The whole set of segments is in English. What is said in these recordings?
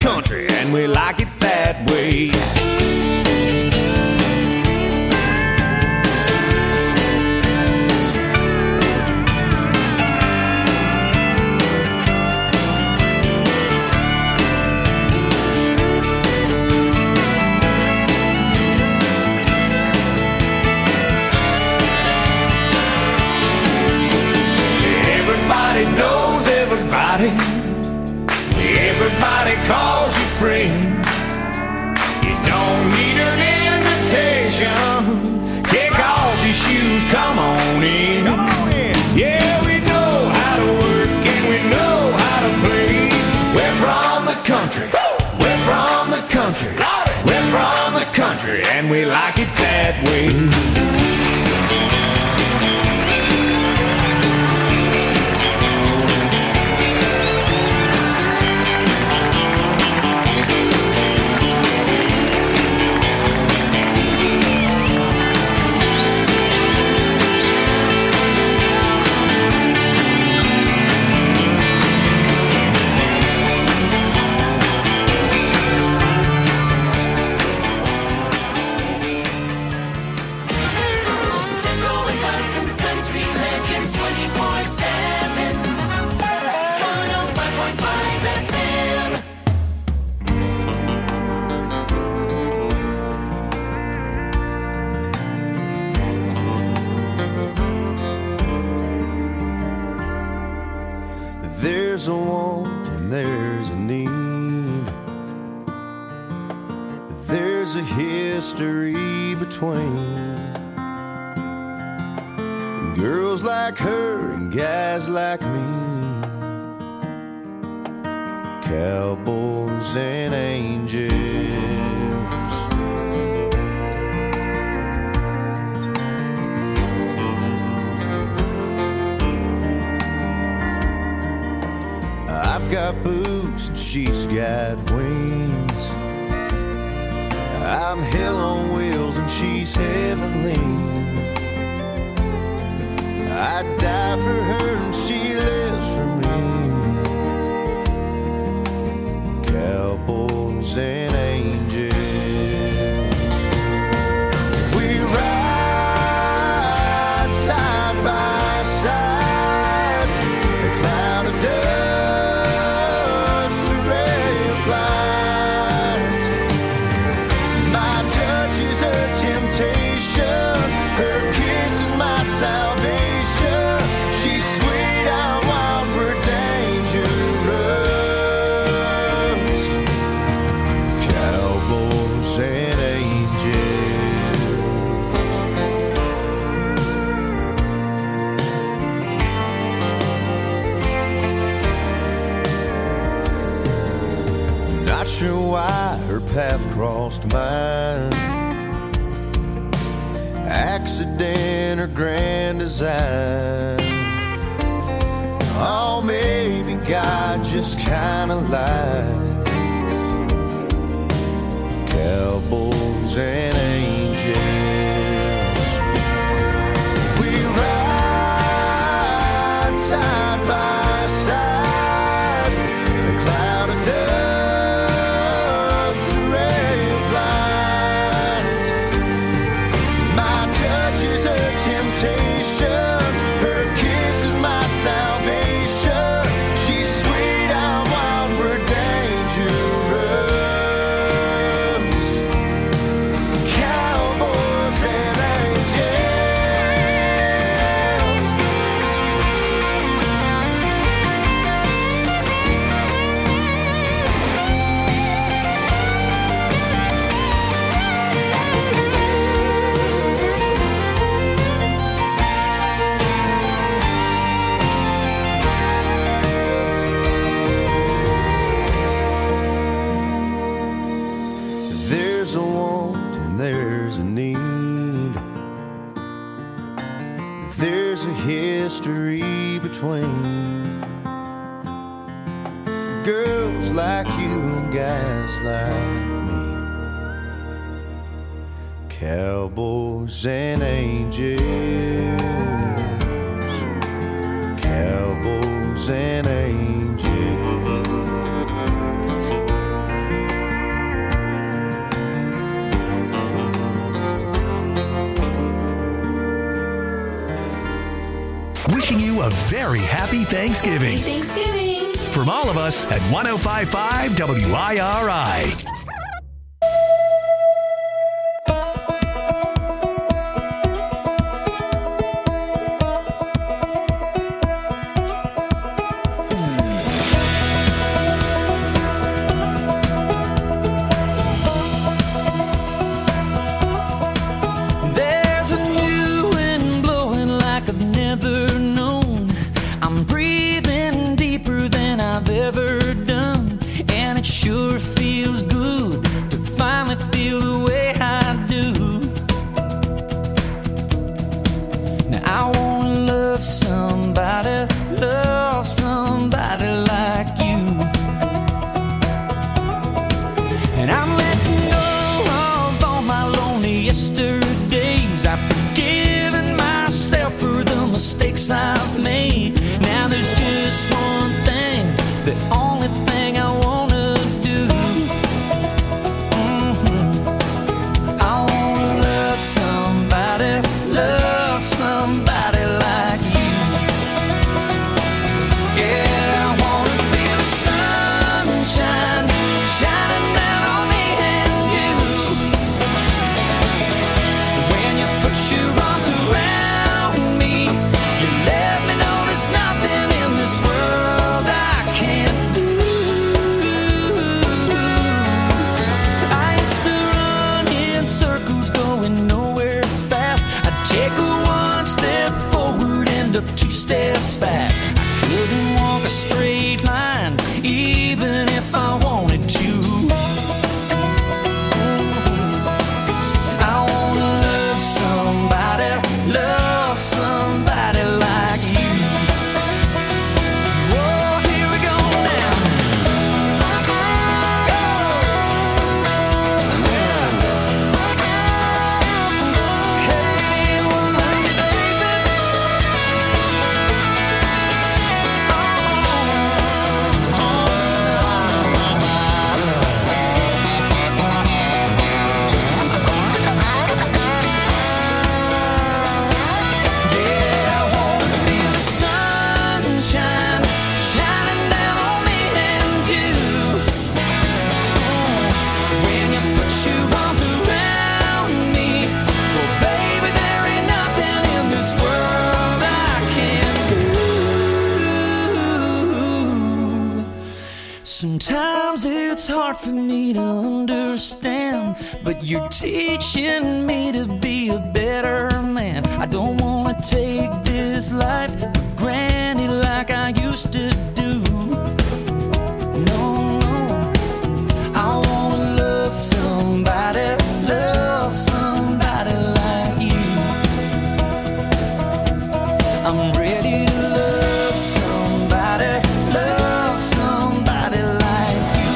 country, and we like it that way. Knows everybody. Everybody calls you friend. You don't need an invitation. Kick off your shoes, come on in. Come on in. Yeah, we know how to work and we know how to play. We're from the country. We're from the country. We're from the country, and we like it that way. There's a want and there's a need. There's a history between girls like her and guys like me, cowboys and angels. I've got boots and she's got wings. I'm hell on wheels and she's heavenly. I'd die for her and she lives for me. Cowboys and angels. We ride side by side. A cloud of dust, a ray of light. My touch is her temptation. Her kiss is my salvation. She's sweet, I'm wild, we're dangerous. Cowboys and angels. Not sure why her path crossed mine. Accident or grand design. Oh, maybe God just kinda lies. Cowboys and angels. We ride side by side. A cloud of dust, a ray of light. My touch is her temptation. Her kiss is my salvation. She's sweet, I'm wild, we're dangerous. Cowboys and angels. There's a want and there's a need. There's a history between girls like you and guys like me. Cowboys and angels. Cowboys and angels. you a very happy Thanksgiving. Happy Thanksgiving. From all of us at 105.5 WIRI. I've made. Now there's just one thing, the only thing I wanna do. I wanna love somebody like you. Yeah, I wanna feel the sunshine shining down on me and you. When you put your arms around me, let me know there's nothing in this world I can't do. I used to run in circles going nowhere fast. I'd take one step forward, end up two steps back. I couldn't walk a straight line even if I wanted to. I wanna love somebody like you. Oh, here we go now. Hey, well, love you, baby. Sometimes it's hard for me to understand, but you're teaching me to be a better man. I don't wanna take this life for granted like I used to do. No, I wanna love somebody like you. I'm ready to love somebody like you.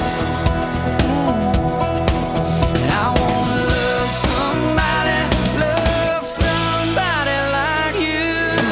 And I wanna love somebody like you.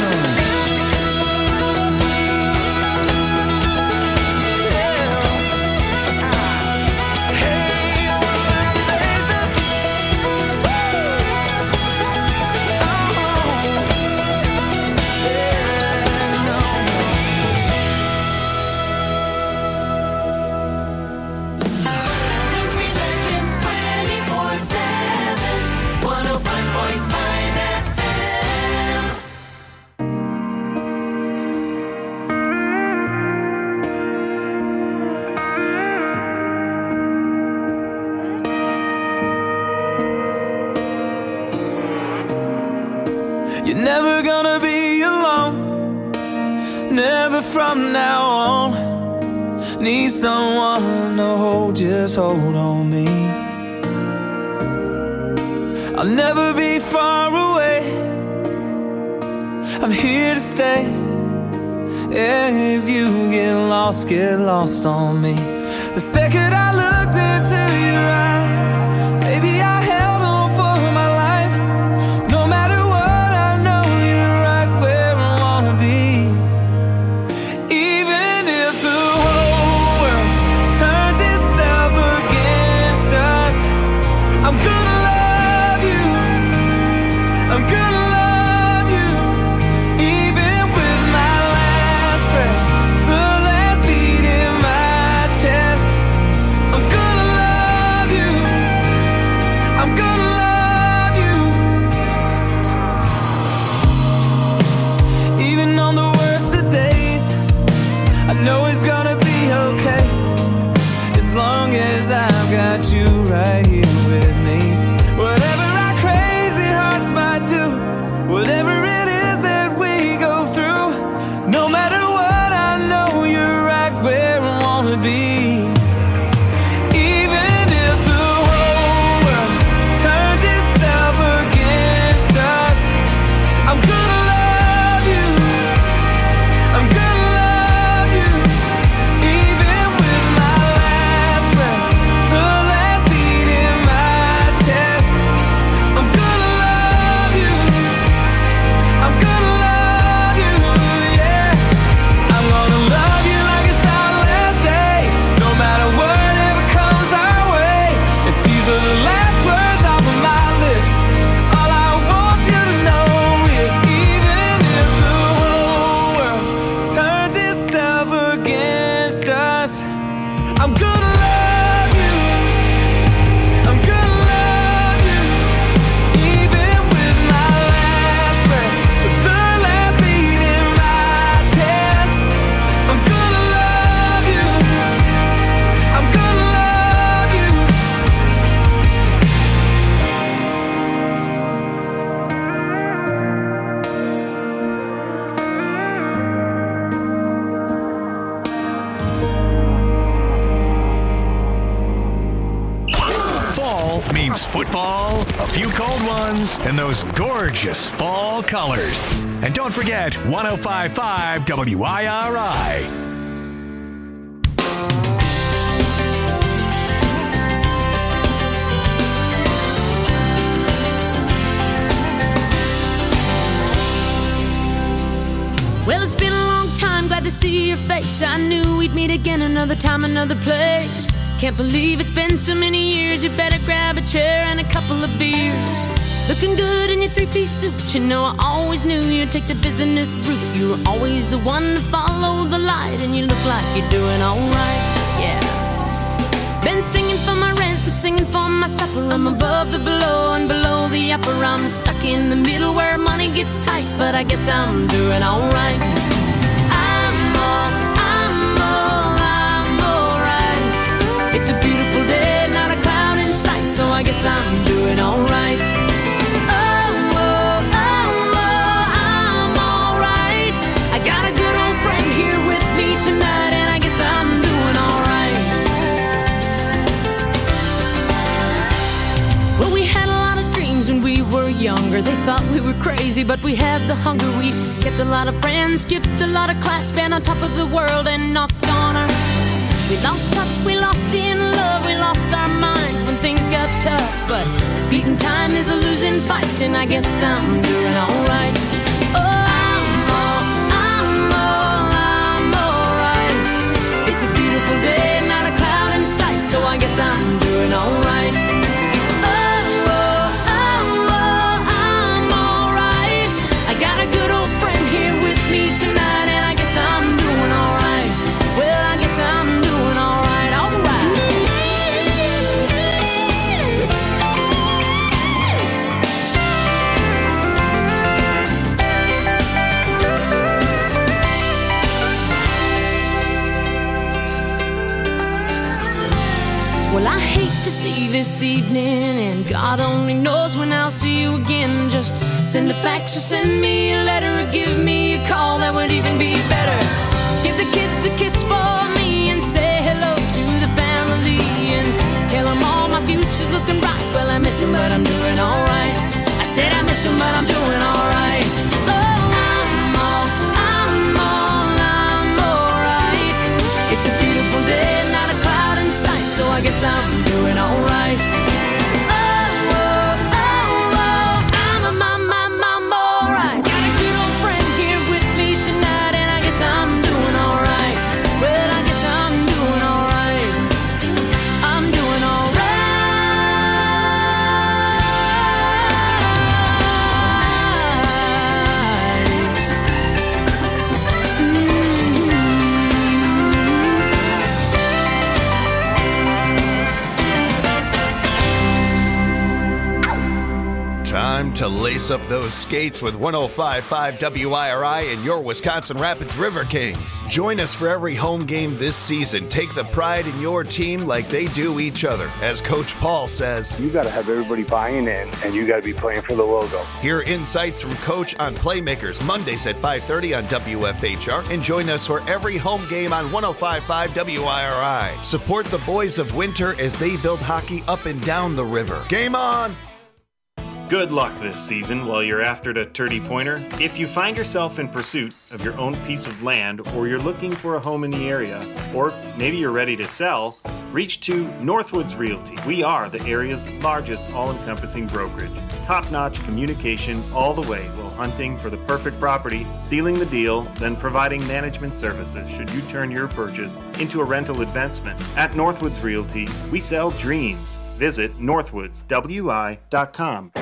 You're never gonna be alone, never from now on. Need someone to hold, just hold on me. I'll never be far away, I'm here to stay. If you get lost on me. The second I looked into your eyes, baby, I held on for my life. No matter what, I know you're right where I wanna be. Even if the whole world turns itself against us, I'm gonna love you, I'm gonna love you. Even with long as I've got you right here with me. Whatever our crazy hearts might do, whatever it is that we go through, no matter what, I know you're right where I wanna be. Even if the whole world turns itself against us, I'm gonna love you. I'm gonna love you. Even with my last breath, the last beat in my chest, I'm gonna love you. I'm gonna love you, yeah. I'm gonna love you like it's our last day, no matter whatever comes our way. If these are the last words off of my lips, all I want you to know is even if the whole world turns itself against us, I'm gonna love you. I'm gonna love you. Even with my last breath, with the last beat in my chest, I'm gonna love you. I'm gonna love you. Fall means football, a few cold ones, and those gorgeous fall colors. And don't forget 105.5 WIRI. Well, it's been a long time, glad to see your face. I knew we'd meet again another time, another place. Can't believe it's been so many years. You better grab a chair and a couple of beers. Looking good in your three-piece suit. You know I always knew you'd take the business route. You were always the one to follow the light, and you look like you're doing alright, yeah. Been singing for my rent and singing for my supper. I'm above the below and below the upper. I'm stuck in the middle where money gets tight, but I guess I'm doing alright. I'm alright. It's a beautiful day, not a cloud in sight, so I guess I'm doing alright. I'm alright. I got a good old friend here with me tonight, and I guess I'm doing alright. Well, we had a lot of dreams when we were younger. They thought we were crazy, but we had the hunger. We kept a lot of friends, skipped a lot of class, been on top of the world and knocked on our. We lost touch, we lost in love, we lost our minds when things got tough. But beating time is a losing fight, and I guess I'm doing alright. I'm alright. It's a beautiful day, not a cloud in sight, so I guess I'm doing alright. I'm alright. I got a good old friend here with me tonight, and I guess I'm doing alright. Well, I guess I'm doing alright, alright. Well, I hate to see you this evening, and God only knows when I'll see you again. Just send a fax or send me a letter, or give me a call, that would even be better. Give the kids a kiss for me and say hello to the family, and tell them all my future's looking bright. Well, I miss him, but I'm doing alright. I said I miss him, but I'm doing alright. I'm alright. It's a beautiful day, not a cloud in sight, so I guess I'm doing alright. I'm alright. Got a good old friend here with me tonight, and I guess I'm doing alright. Well, I guess I'm doing alright. I'm doing alright. time to lace up those skates with 105.5 WIRI and your Wisconsin Rapids River Kings. Join us for every home game this season. Take the pride in your team like they do each other. As Coach Paul says, you got to have everybody buying in, and you got to be playing for the logo. Hear insights from Coach on Playmakers Mondays at 5:30 on WFHR, and join us for every home game on 105.5 WIRI. Support the boys of Winter as they build hockey up and down the river. Game on! Good luck this season while you're after the 30-pointer. If you find yourself in pursuit of your own piece of land, or you're looking for a home in the area, or maybe you're ready to sell, reach to Northwoods Realty. We are the area's largest all-encompassing brokerage. Top-notch communication all the way while hunting for the perfect property, sealing the deal, then providing management services should you turn your purchase into a rental investment. At Northwoods Realty, we sell dreams. Visit northwoodswi.com.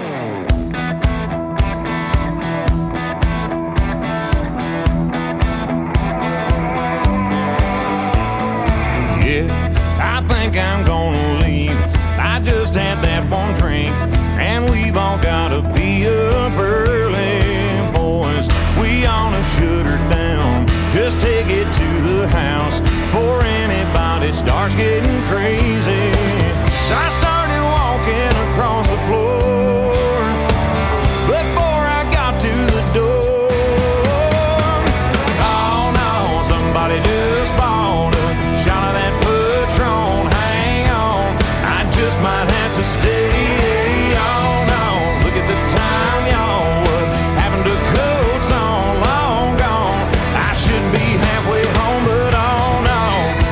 I think I'm gonna leave. I just had that one drink, and we've all gotta be up early, boys. We ought to shut her down. Just take it to the house before anybody starts getting crazy. So I started walking across the floor before I got to the door. Oh no, somebody just bought a shot of that Patron. Hang on, I just might have to stay. Oh no, look at the time, y'all. What happened to coats on? Long gone. I should be halfway home, but oh no.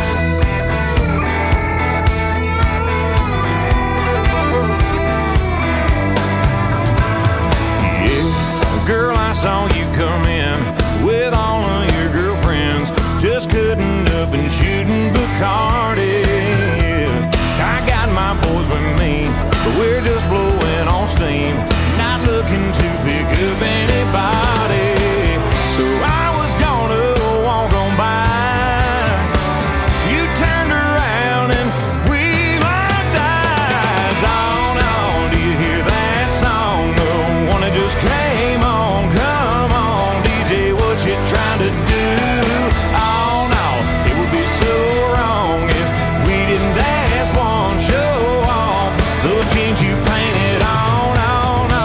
Girl, I saw you come in with all of your girlfriends, just cutting up and shooting Bacardi. I got my boys with me, but we're just blowing on steam, not looking to pick up anybody. So I was gonna walk on by. You turned around and we locked eyes. Oh no, do you hear that song? The one that just came on. Come on, DJ, what you trying to do? Oh no, it would be so wrong if we didn't dance one show off those jeans you painted on. Oh no.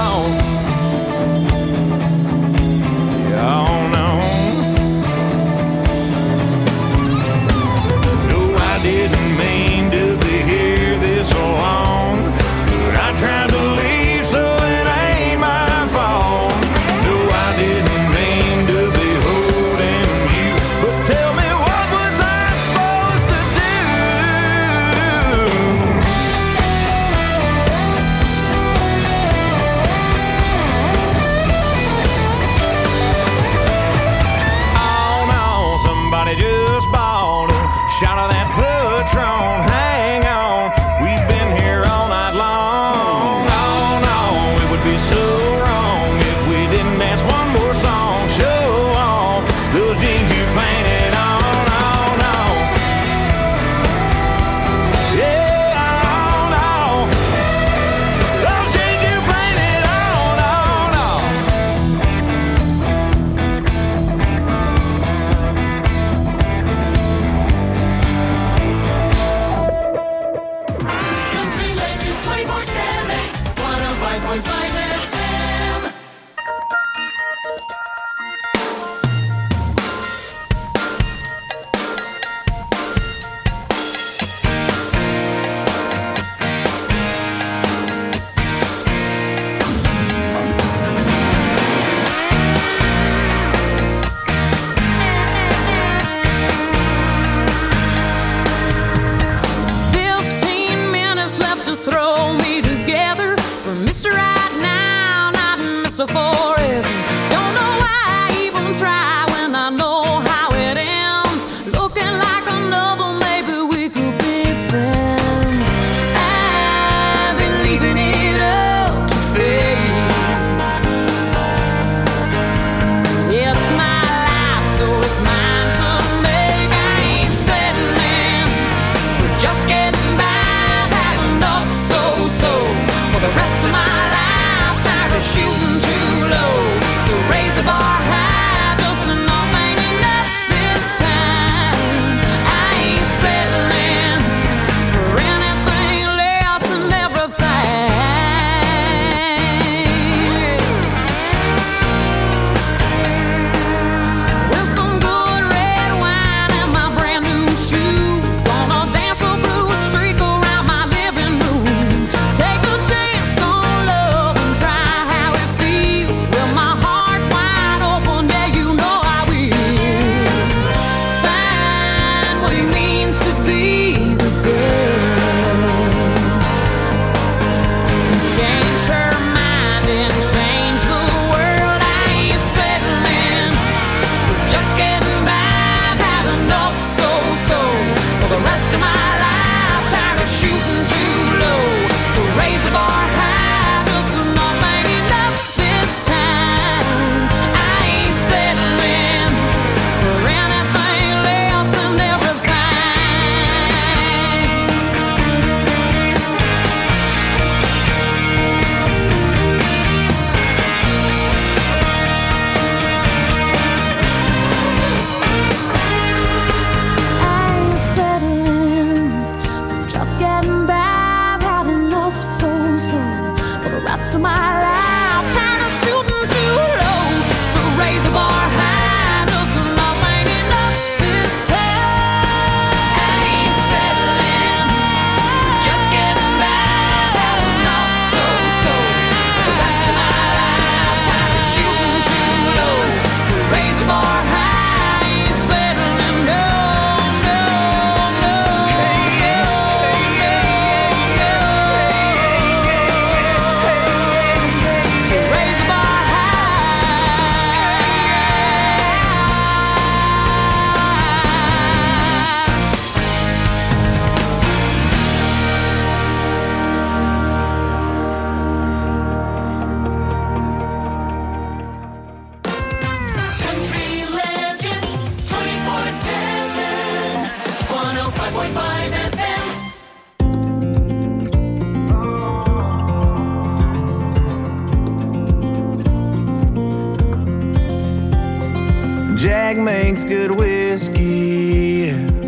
Jag makes good whiskey.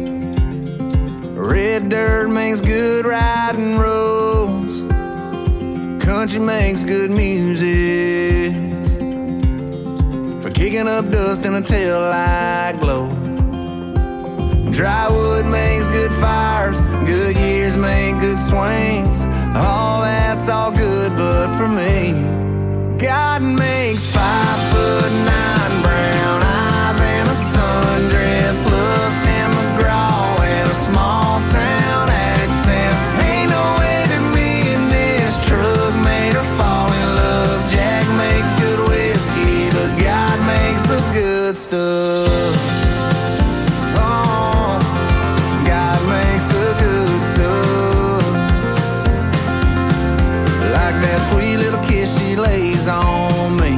Red dirt makes good riding roads. Country makes good music for kicking up dust in a taillight glow. Dry wood makes good fires. Good years make good swings. All that's all good, but for me, God makes 5'9" brown eyes and a sundress, loves Tim McGraw and a small town accent. Ain't no way that me and this truck made her fall in love. Jack makes good whiskey, but God makes the good stuff. Oh, God makes the good stuff. Like that sweet little kiss she lays on me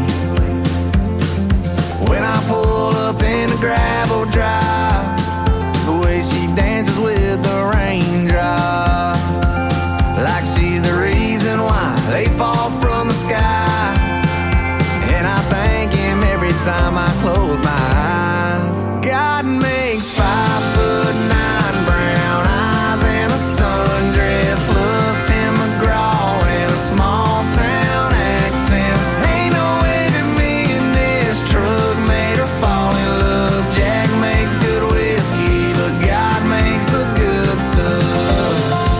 when I pull up in the gravel drive. The way she dances with the raindrops, like she's the reason why they fall from the sky. And I thank him every time I close my eyes. God makes 5'9" brown eyes and a sundress, loves Tim McGraw and a small town accent. Ain't no way that me and this truck made her fall in love. Jack makes good whiskey, but God makes the good stuff.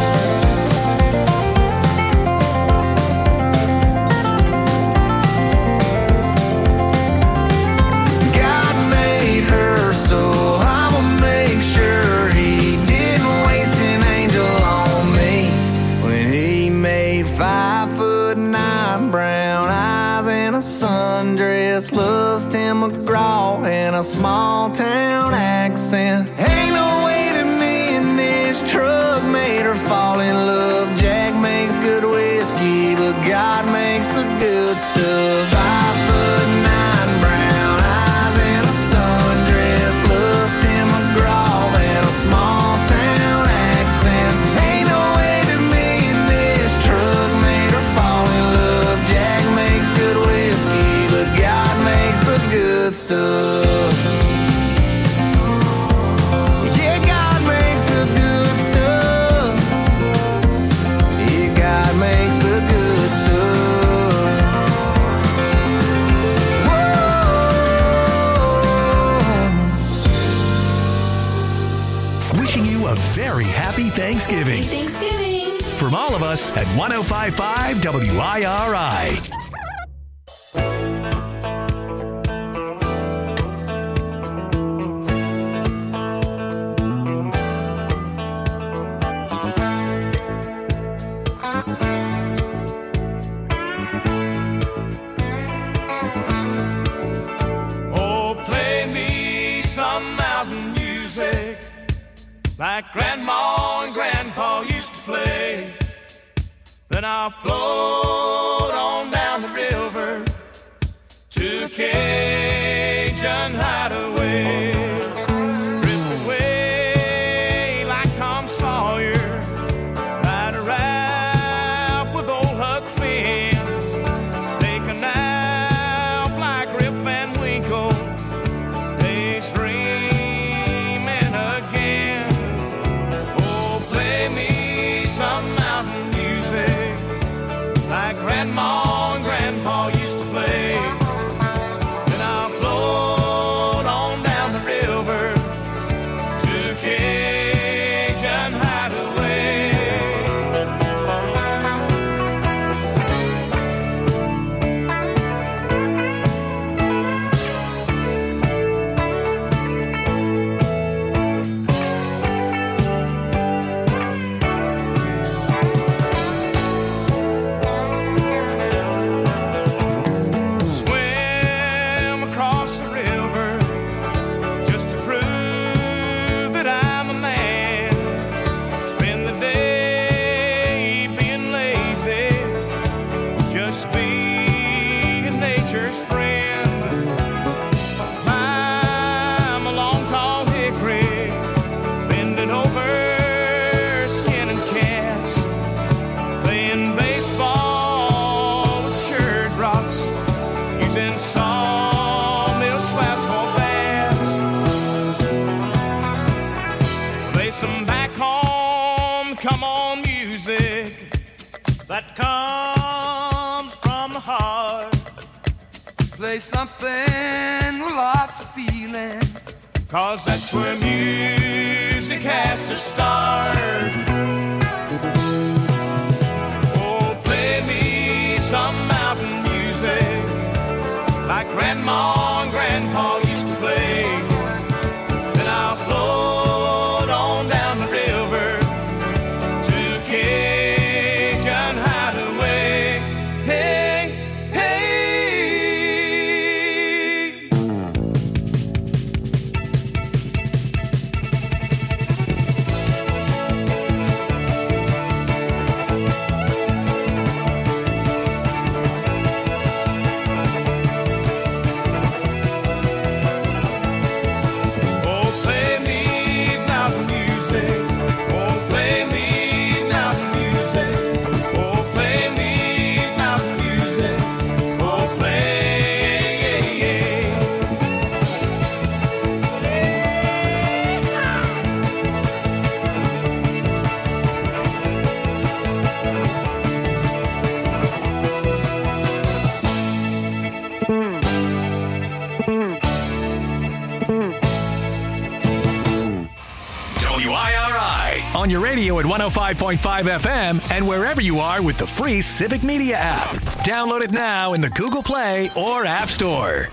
God made her, so I'ma make sure he didn't waste an angel on me when he made 5'9" brown eyes and a sundress, loves Tim McGraw and a small town accent. Ain't no way that me and this truck made her fall in love. Jack makes good whiskey, but God makes the good stuff. 5'9" brown eyes and a sundress, loves Tim McGraw and a small town accent. Ain't no way that me and this truck made her fall in love. Jack makes good whiskey, but God makes the good stuff. Yeah, God makes the good stuff. Yeah, God makes the good stuff. Whoa. Wishing you a very happy Thanksgiving. Thanksgiving. From all of us at 105.5 WIRI. Oh, play me some mountain music like Grandma and Grandpa used to play. Then I'll float on down the river to a Cajun hideaway. Drift away like Tom Sawyer, ride a raft with old Huck Finn. Take a nap like Rip Van Winkle, daydreaming again. Oh, play me some mountain music like Grandma and Grandpa used to play. Then I'll float on down the river to Cajun hideaway. music that comes from the heart. Play something with lots of feeling, 'cause that's where music has to start. Oh, play me some mountain music like Grandma and Grandpa used to play. Then I'll float on down the river to Cajun Hideaway. Hey, hey. Oh, play me mountain music. Oh, play me mountain music. Oh, play me mountain music. Oh, play. WIRI on your radio at 105.5 FM and wherever you are with the free Civic Media app. Download it now in the Google Play or App Store.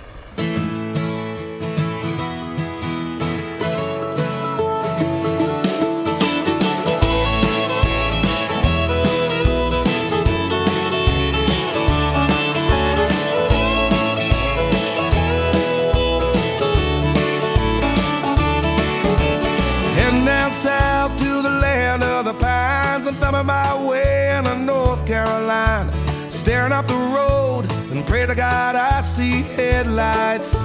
Heading down south to the land of the pines. I'm thumbing my way into North Carolina, staring up the road and pray to God I see headlights.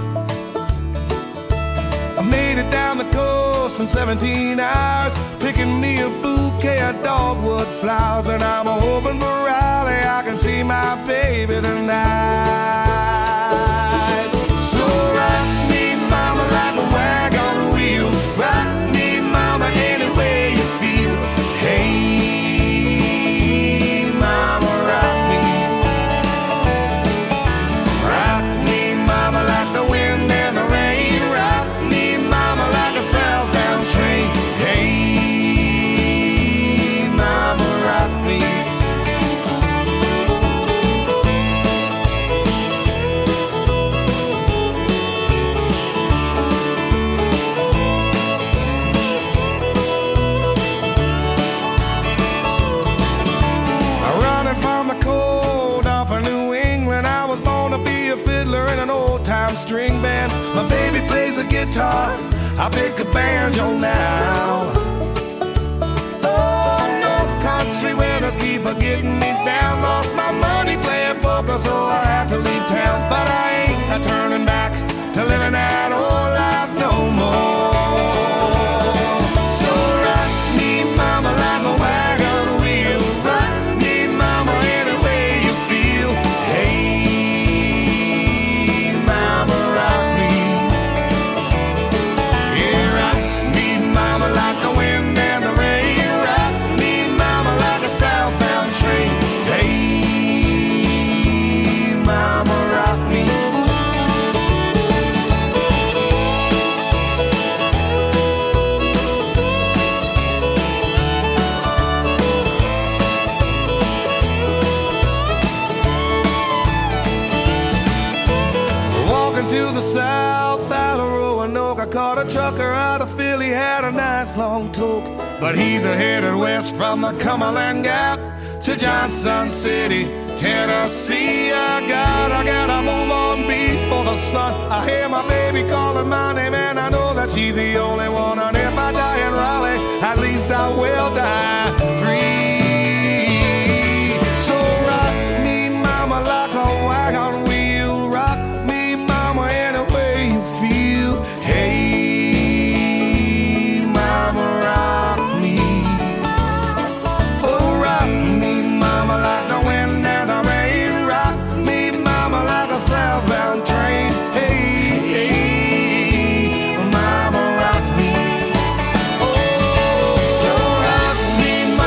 I made it down the coast in 17 hours, picking me a bouquet of dogwood flowers, and I'm hoping for Raleigh I can see my baby tonight. So rock me, mama, like a wagon wheel. Rock me, mama, any way you feel. Hey, mama, rock me. Rock me, mama, like the wind and the rain. Rock me, mama, like a southbound train. Hey, mama, rock me. Running from the cold up in New England, I was born to be a fiddler in an old-time string band. My baby plays the guitar, I pick a banjo now. Oh, North Country winters keep a getting me down. Lost my money playing poker, so I had to leave town. But I ain't a turning back to living that old life no more. So rock me, mama, like a wagon wheel. Rock me, mama, any way you feel. Hey, mama, rock me. Yeah, rock me, mama, like the wind and the rain. Rock me, mama, like a southbound train. Hey, mama, rock me. Walking to the south out of Roanoke, I caught a trucker out of Philly, had a nice long toke. But he's headed west from the Cumberland Gap to Johnson City, Tennessee. I gotta move on before the sun. I hear my baby calling my name, and I know that she's the only one. And if I die in Raleigh, at least I will die free. So rock me, mama, like a wagon wheel. Rock me, mama, any way you feel. Hey, mama, rock me. Oh, rock me, mama, like the wind and the rain. Rock me, mama, like a southbound train. Hey, hey, mama, rock me. Oh, so rock me,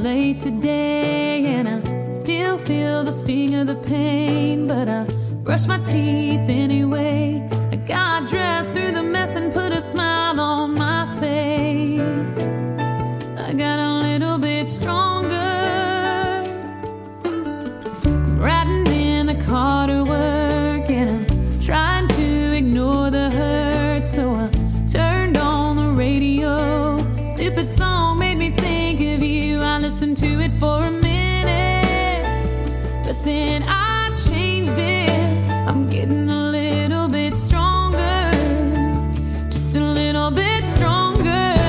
late today, and I still feel the sting of the pain, but I brush my teeth anyway. I got dressed through the mess and put a smile on my face. I got a little bit stronger. I'm riding in the car to work, and I'm trying to ignore the hurt, so I turned on the radio. Stupid song made me think of you. I listened to it for a minute, but then I changed it. I'm getting a little bit stronger, just a little bit stronger.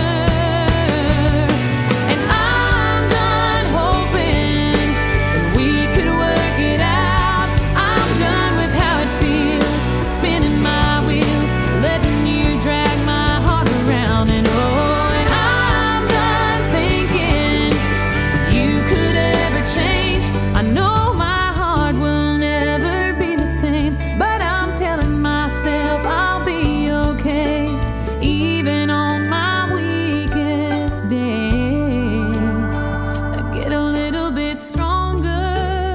And I'm done hoping that we could work it out. I'm done with how it feels, spinning my wheels, letting you drag my heart around. And oh, and I'm done thinking you could ever change. I know my heart will never be the same, but I'm telling myself I'll be okay, even on my weakest days. I get a little bit stronger.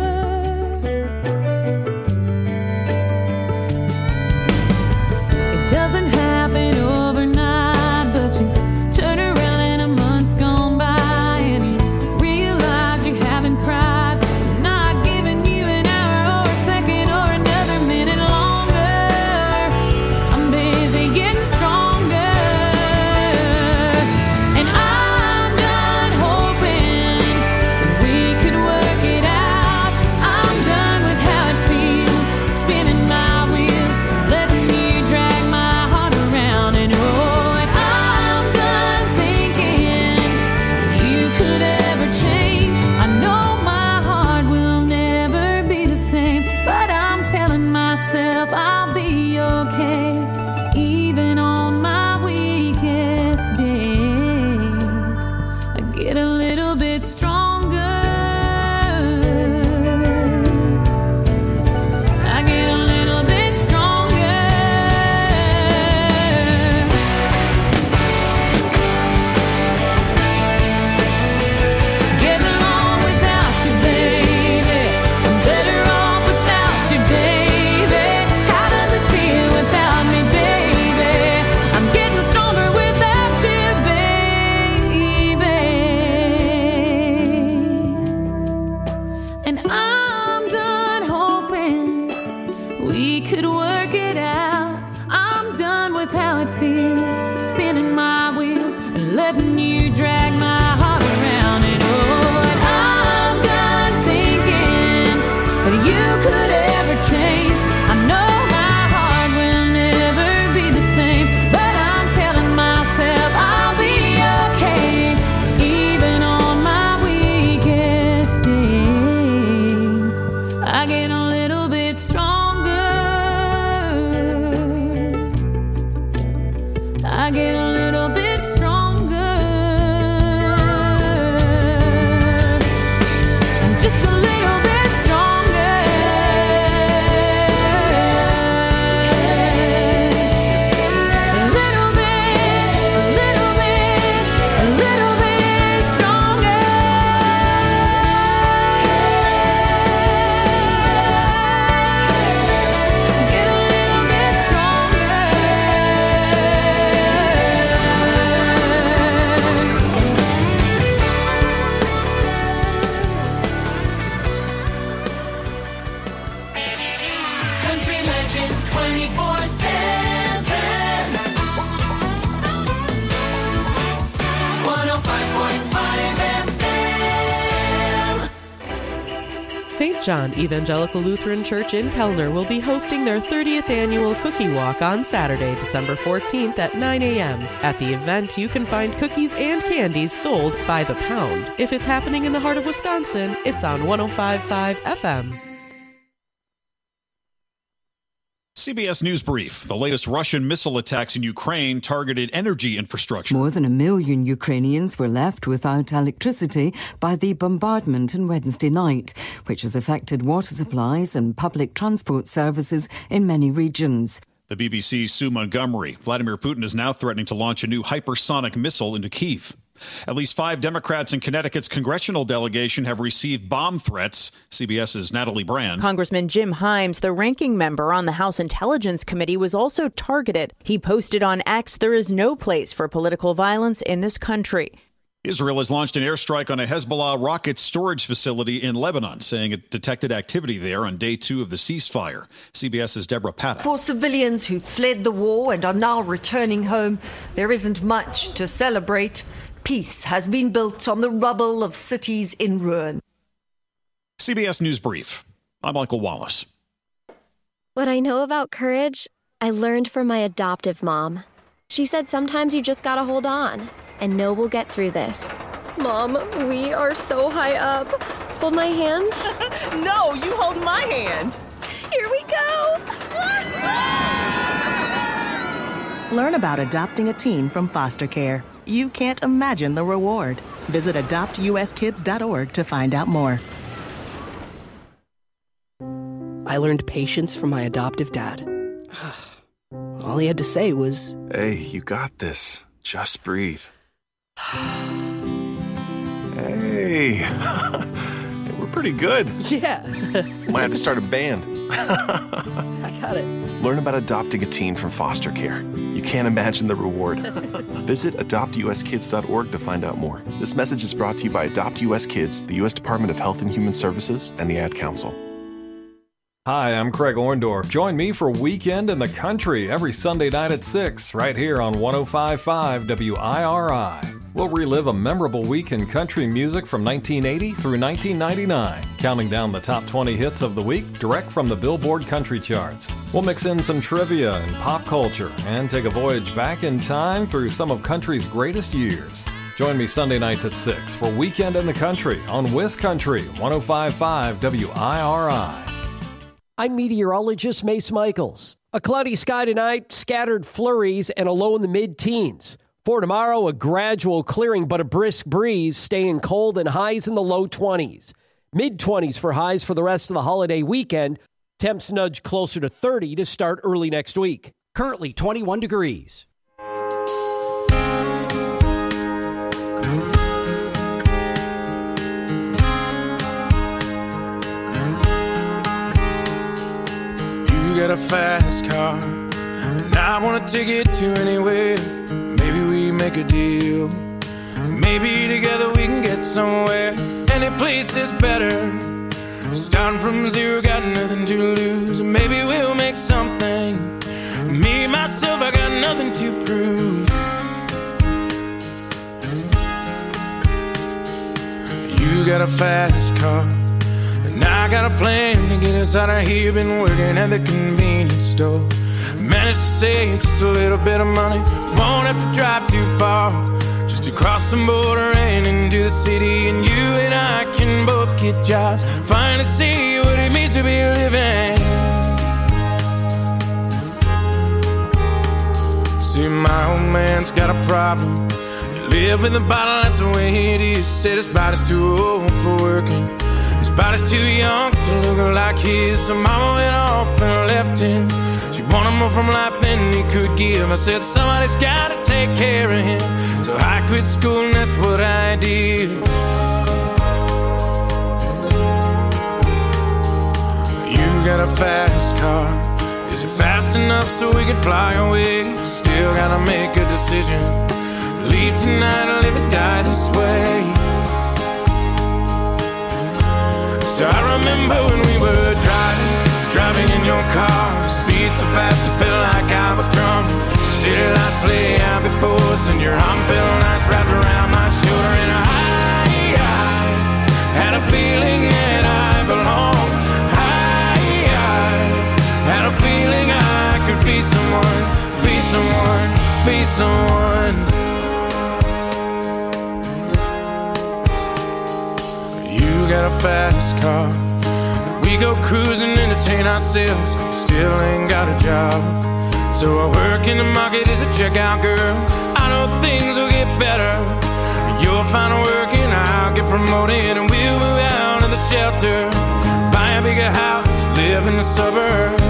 It doesn't happen overnight, but you turn around and a month's gone by, and you realize you haven't cried. I'm not giving you an hour or a second or another minute longer. I'm busy getting stronger, and I'm done hoping that we could work it out. I'm done with how it feels, spinning my wheels, letting you drag my heart around. And oh, and I'm done thinking you could ever change. I know my heart will never be the same, but I'm telling myself I'll be okay, even on my weakest days. I get a little bit stronger. I get a little bit stronger. Getting along without you, baby. I'm better off without you, baby. How does it feel without me, baby? I'm getting stronger without you, baby. And I'm done hoping we could work it out. I'm done with how it feels, spinning my wheels and letting you drag my heart around. And oh, and I'm done thinking that you could ever change. I know my heart will never be the same, but I'm telling myself I'll be okay, even on my weakest days. I get a little bit stronger. I get a little bit stronger. Just a little bit stronger. A little bit, a little bit, a little bit stronger. Get a little bit stronger. Country Legends 24/7. 105.5 FM. St. John Evangelical Lutheran Church in Kellner will be hosting their 30th annual Cookie Walk on Saturday, December 14th at 9 a.m. At the event, you can find cookies and candies sold by the pound. If it's happening in the heart of Wisconsin, it's on 105.5 FM. CBS News Brief. The latest Russian missile attacks in Ukraine targeted energy infrastructure. More than 1 million Ukrainians were left without electricity by the bombardment on Wednesday night, which has affected water supplies and public transport services in many regions. The BBC's Sue Montgomery. Vladimir Putin is now threatening to launch a new hypersonic missile into Kyiv. At least 5 Democrats in Connecticut's congressional delegation have received bomb threats. CBS's Natalie Brand. Congressman Jim Himes, the ranking member on the House Intelligence Committee, was also targeted. He posted on X, "There is no place for political violence in this country." Israel has launched an airstrike on a Hezbollah rocket storage facility in Lebanon, saying it detected activity there on day 2 of the ceasefire. CBS's Deborah Patta. For civilians who fled the war and are now returning home, there isn't much to celebrate. Peace has been built on the rubble of cities in ruin. CBS News Brief. I'm Michael Wallace. What I know about courage, I learned from my adoptive mom. She said sometimes you just gotta hold on and know we'll get through this. Mom, we are so high up. Hold my hand. No, you hold my hand. Here we go. Learn about adopting a teen from foster care. You can't imagine the reward. Visit adoptuskids.org to find out more. I learned patience from my adoptive dad. All he had to say was, "Hey, you got this. Just breathe." Hey, we're pretty good. Yeah. Might have to start a band. I got it. Learn about adopting a teen from foster care. You can't imagine the reward. Visit adoptuskids.org to find out more. This message is brought to you by Adopt US Kids, the U.S. Department of Health and Human Services, and the Ad Council. Hi, I'm Craig Orndorff. Join me for Weekend in the Country every Sunday night at 6, right here on 105.5 WIRI. We'll relive a memorable week in country music from 1980 through 1999, counting down the top 20 hits of the week direct from the Billboard Country Charts. We'll mix in some trivia and pop culture and take a voyage back in time through some of country's greatest years. Join me Sunday nights at 6 for Weekend in the Country on WisCountry 105.5 WIRI. I'm meteorologist Mace Michaels. A cloudy sky tonight, scattered flurries, and a low in the mid-teens. For tomorrow, a gradual clearing but a brisk breeze, staying cold and highs in the low 20s. Mid-20s for highs for the rest of the holiday weekend. Temps nudge closer to 30 to start early next week. Currently 21 degrees. You got a fast car, and I want to take it to anywhere. Maybe we make a deal. Maybe together we can get somewhere. Any place is better. Starting from zero, got nothing to lose. Maybe we'll make something. Me, myself, I got nothing to prove. You got a fast car, and I got a plan to get us out of here. Been working at the convenience store. Managed to save just a little bit of money. Won't have to drive too far, just to cross the border and into the city. And you and I can both get jobs, finally see what it means to be living. See, my old man's got a problem. You live with a bottle, that's the way it is. Said his body's too old for working. His body's too young to look like his. So mama went off and left him. She wanted more from life than he could give. I said somebody's gotta take care of him. So I quit school and that's what I did. You got a fast car. Is it fast enough so we can fly away? Still gotta make a decision. Leave tonight or live or die this way. So I remember when we were driving in your car. Speed so fast I felt like I was drunk. City lights lay out before us, and your arm felt nice wrapped around my shoulder. And I had a feeling that I belonged. I had a feeling I could be someone, be someone, be someone. You got a fast car. We go cruising, entertain ourselves. Still ain't got a job. So I work in the market as a checkout girl. I know things will get better. You'll find work and I'll get promoted. And we'll move out of the shelter, buy a bigger house, live in the suburbs.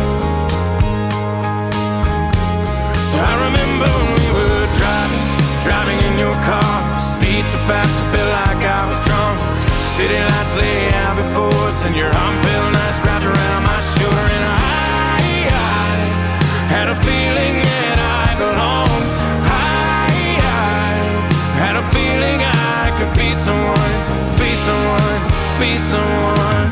So I remember when we were driving in your car. Speed so fast I felt like I was drunk. City lights lay out before us, and your arm felt nice wrapped around my shoulder. And I had a feeling that I belonged. I had a feeling I could be someone, be someone, be someone.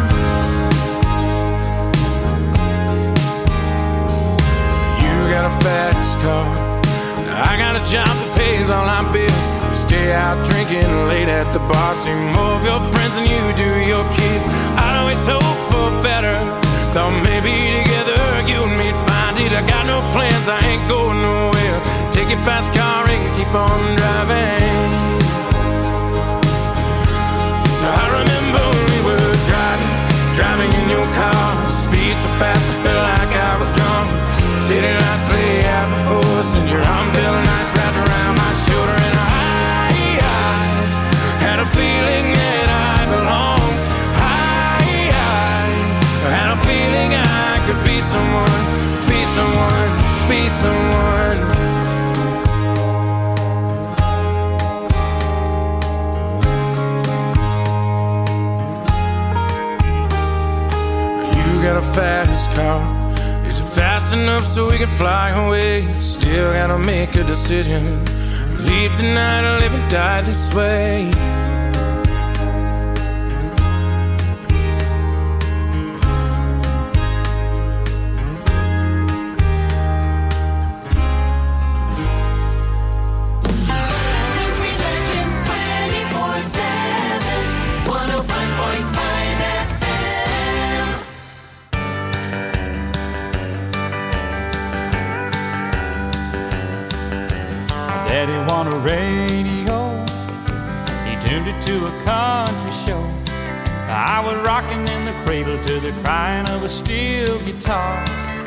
You got a fast car, I got a job that pays all our bills. We stay out drinking late at the bar, see more of your friends than you do your kids. I'd always hope for better, thought maybe together you and me'd find it. I got no plans, I ain't going nowhere. Take your fast car and keep on driving. So I remember we were driving in your car. Speed so fast I felt like I was drunk. City lights lay out before us, and your arm felt nice wrapped around my shoulder. And I had a feeling that I belonged. I had a feeling I could be someone, be someone, be someone. You got a fast car. Is it fast enough so we can fly away? Still gotta make a decision. Leave tonight or live and die this way. Daddy won a radio, he tuned it to a country show. I was rocking in the cradle to the crying of a steel guitar.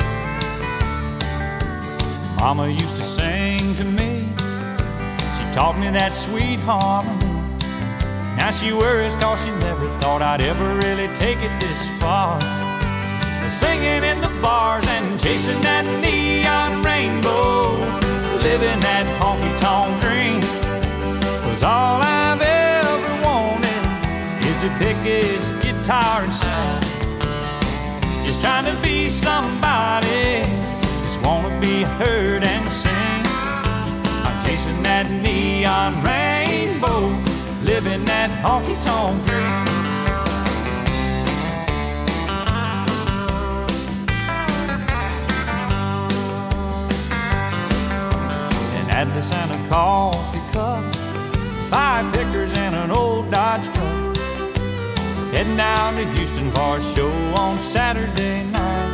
Mama used to sing to me, she taught me that sweet harmony. Now she worries cause she never thought I'd ever really take it this far. Singing in the bars and chasing that neon rainbow, living that honky-tonk dream, was all I've ever wanted, is to pick this guitar and sing. Just trying to be somebody, just wanna be heard and sing. I'm chasing that neon rainbow, living that honky-tonk dream. Atlas and a coffee cup, 5 pickers and an old Dodge truck, heading down to Houston for a show on Saturday night.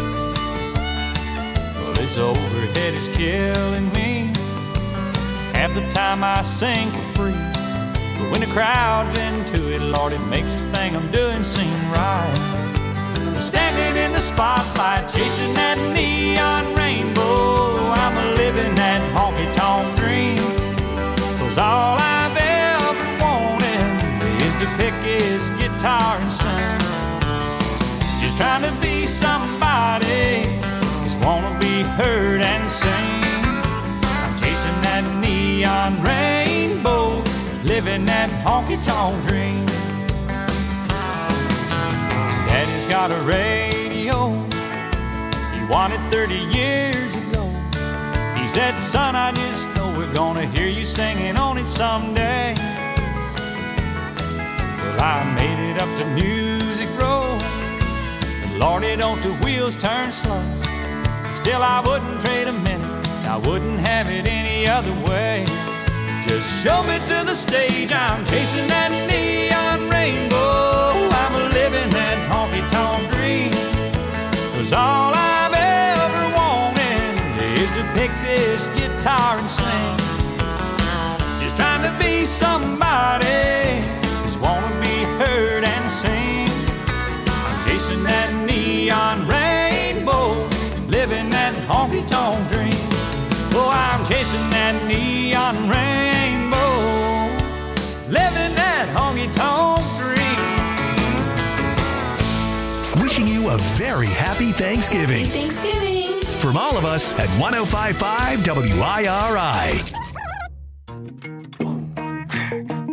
Well, this overhead is killing me. Half the time I sing for free, but when the crowd's into it, Lord, it makes this thing I'm doing seem right. Standing in the spotlight, chasing that neon rainbow, I'm living that honky-tonk dream. 'Cause all I've ever wanted is to pick his guitar and sing. Just trying to be somebody, just wanna be heard and sing. I'm chasing that neon rainbow, living that honky-tonk dream. Daddy's got a radio, he won it 30 years ago. He said, son, I just know we're gonna hear you singing on it someday. Well, I made it up to Music Row, and Lordy, don't the wheels turn slow. Still, I wouldn't trade a minute, I wouldn't have it any other way. Just show me to the stage, I'm chasing that neon rainbow, I'm living that honky-tonk dream. 'Cause all I've ever wanted is to pick this guitar and sing. Just trying to be somebody, just wanna be heard and sing. I'm chasing that neon rainbow, living that honky-tonk dream. Oh, I'm chasing that neon rainbow, living that honky-tonk dream. Wishing you a very happy Thanksgiving. Happy Thanksgiving. From all of us at 105.5 WIRI.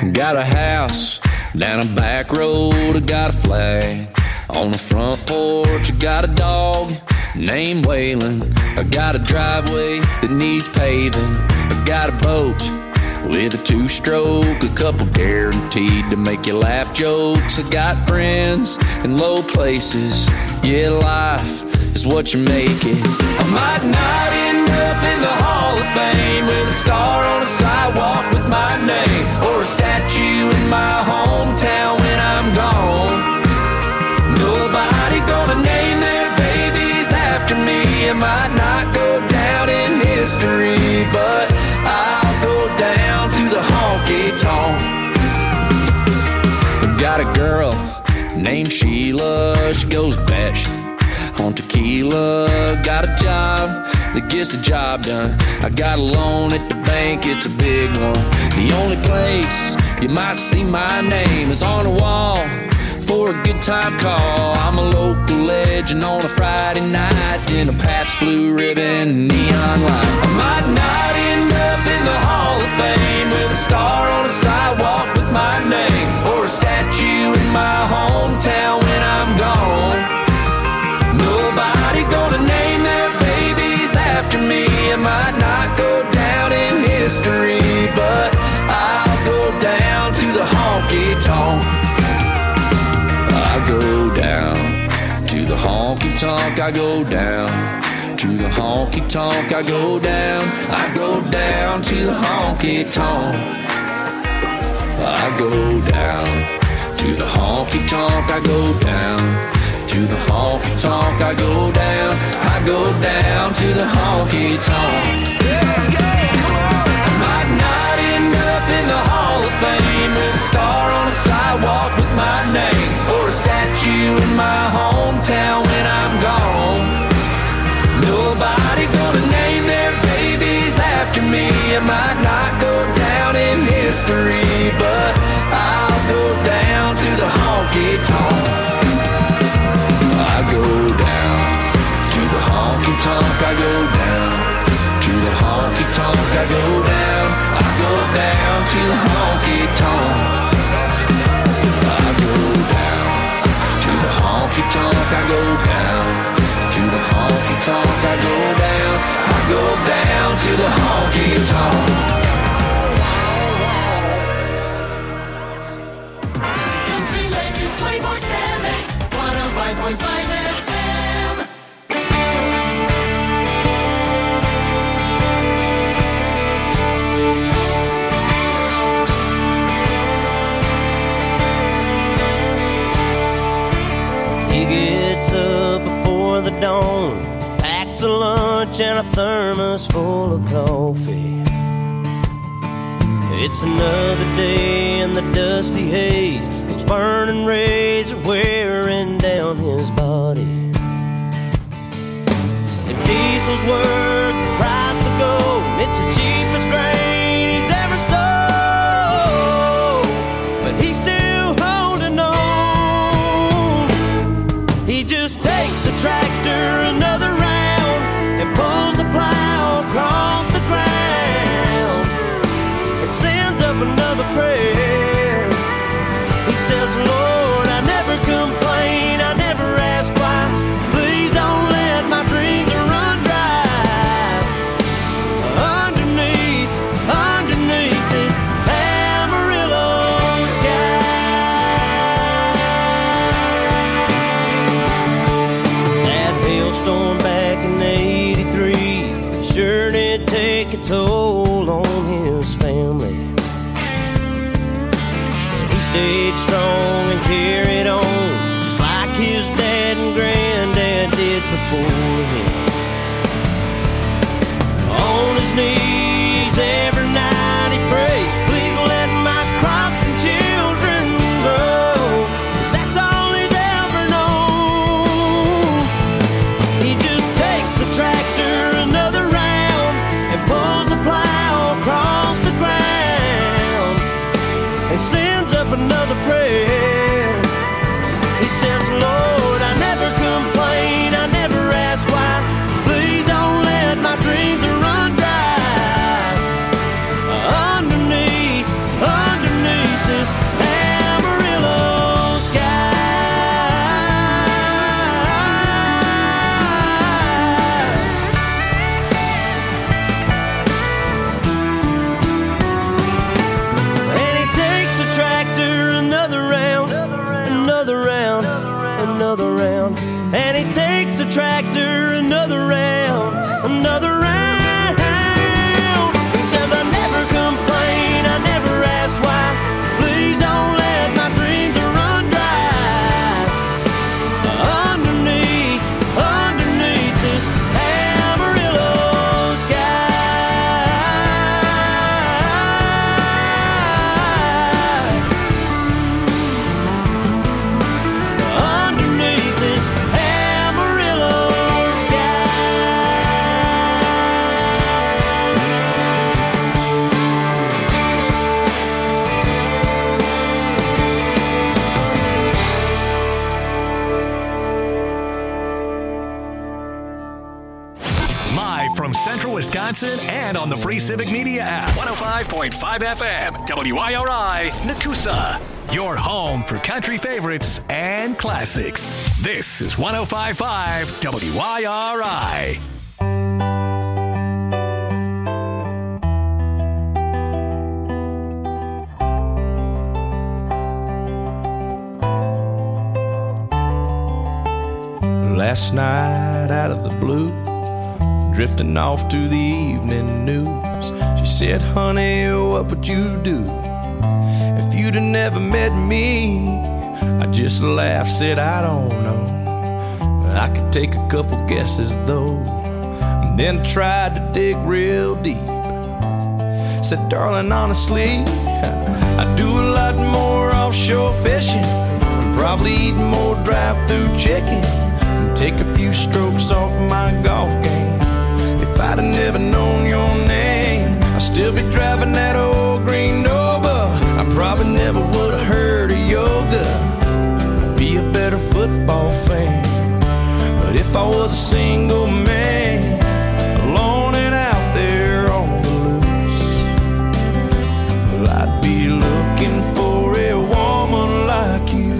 Got a house down a back road, I got a flag on the front porch. I got a dog named Waylon. I got a driveway that needs paving. I got a boat with a 2-stroke, a couple guaranteed to make you laugh jokes. I got friends in low places. Yeah, life is what you make it. I might not end up in the Hall of Fame with a star on a sidewalk with my name, or a statue in my hometown when I'm gone. Nobody gonna name their babies after me. I might not go down in history, but I'll go down to the honky-tonk. Got a girl named Sheila, she goes best on tequila. Got a job that gets the job done. I got a loan at the bank, it's a big one. The only place you might see my name is on a wall for a good time call. I'm a local legend on a Friday night in a Pabst Blue Ribbon neon light. I might not end up in the Hall of Fame with a star on a sidewalk with my name, or a statue in my hometown when I'm gone. Nobody gonna name their babies after me. I might not go down in history, but I'll go down to the honky-tonk. I go down to the honky-tonk. I go down to the honky-tonk. I go down. I go down to the honky-tonk. I go down to the honky-tonk. I go down to the honky-tonk. I go down. I go down to the honky-tonk. Let's go! Come on! I might not end up in the Hall of Fame with a star on a sidewalk with my name, or a statue in my hometown when I'm gone. Nobody gonna name their babies after me. I might not go down in history, but I'll go down to the honky-tonk. I go down to the honky-tonk. I go down to the honky-tonk. I go down. I go down to the honky-tonk. I go down to the honky-tonk. I go down to the honky-tonk. I go down. I go down to the honky-tonk. Country Legends 24/7, 105.5 FM. He gets up before the dawn, packs a lunch and a thermos full of coffee. It's another day in the dusty haze, those burning rays are wearing down his body. If diesel's worth the price of gold, it's the cheapest grain he's ever sold, but he's still holding on. He just takes the tractor another round and pulls the plow across the ground and sends up another prayer. He says, Lord, I never complain, I never ask why. Please don't let my dreams run dry. Underneath this Amarillo sky. That hailstorm back in '83 sure did take a toll on his family. He stayed strong and carried on, just like his dad and granddad did before him. On his knees every night he prays, please let my crops and children grow, 'cause that's all he's ever known. He just takes the tractor another round and pulls the plow across the ground and sends up another prayer. He says, Lord, I never complain, I never ask why. Please don't let my dreams run dry. Underneath tractor, another round, another round. He says, I never complain, I never ask why. Please don't let my dreams run dry. Underneath this Amarillo sky. Underneath this Amarillo Live from Central Wisconsin and on the free Civic Media app. 105.5 FM, WIRI, Nakusa. Your home for country favorites and classics. This is 105.5 WIRI. Last night out of the blue, drifting off to the evening news, she said, honey, what would you do if you'd have never met me? I just laughed, said, I don't know, but I could take a couple guesses though. And then tried to dig real deep. Said, darling, honestly, I do a lot more offshore fishing, probably eat more drive-through chicken, and take a few strokes off my golf game. If I'd have never known your name, I'd still be driving that old green Nova. I probably never would have heard of yoga. I'd be a better football fan. But if I was a single man, alone and out there on the loose, well, I'd be looking for a woman like you.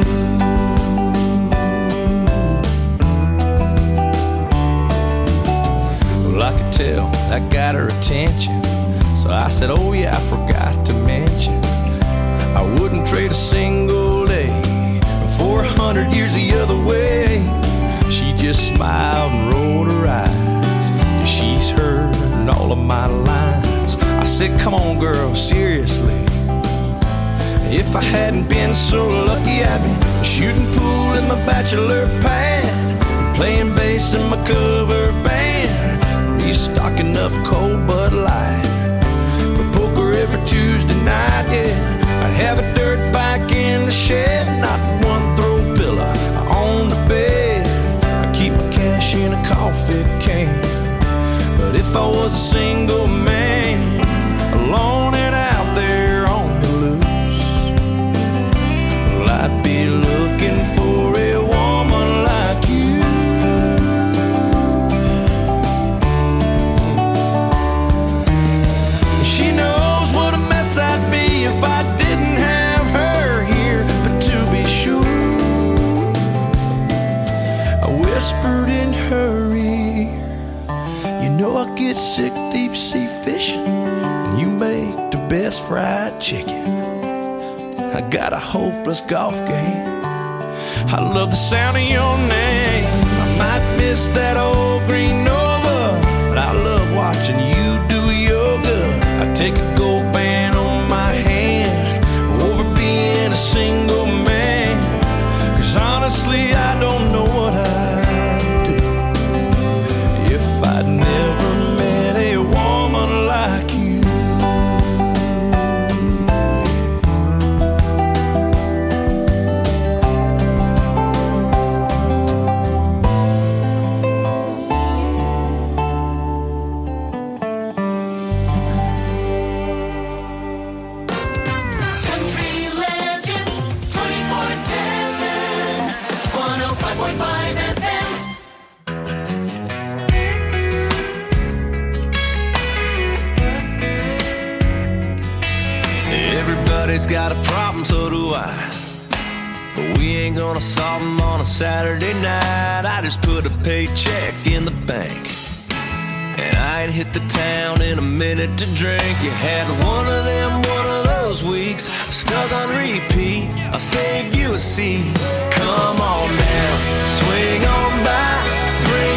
I could tell that got her attention, so I said, oh yeah, I forgot to mention, I wouldn't trade a single day for 100 years the other way. She just smiled and rolled her eyes, 'cause she's heard all of my lines. I said, come on girl, seriously, if I hadn't been so lucky, I'd be shooting pool in my bachelor pad, playing bass in my cover band, be stocking up cold Bud Light for poker every Tuesday night, yeah. I'd have a dirt bike in the shed, not one throw pillow on the bed. I keep my cash in a coffee can. But if I was a single man, alone and out there on the loose, well, I'd be looking for a woman like you. She knows what a mess I'd be if I didn't have her here. But to be sure, I whispered in her ear, you know I get sick deep sea fishing, and you make the best fried chicken. I got a hopeless golf game, I love the sound of your name. I might miss that old green Nova, but I love watching you do yoga. I take a gold band on my hand over being a single man, 'cause honestly I don't know what I'd do if I'd never met a woman like you. Everybody's got a problem, so do I. But we ain't gonna solve them on a Saturday night. I just put a paycheck in the bank, and I ain't hit the town in a minute to drink. You had one of those weeks, stuck on repeat. I'll save you a seat. Come on now, swing on by, drink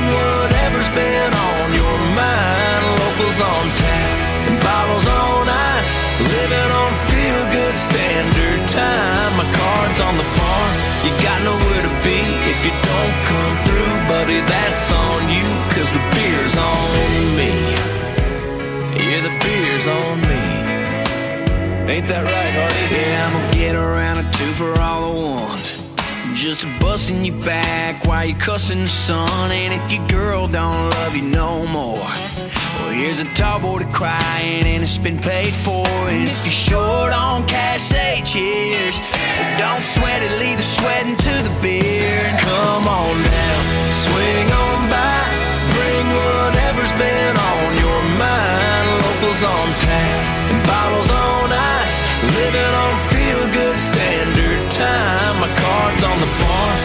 that right, Hardy. Yeah, I'm gonna get around a 2 for all the ones. Just busting you back while you're cussing the sun. And if your girl don't love you no more, well, here's a tall boy to crying and it's been paid for. And if you're short on cash, say cheers. But don't sweat it, leave the sweating to the beer. And come on down, swing on by, bring whatever's been on your mind. Locals on tap and bottles on ice, living on feel-good standard time. My card's on the bar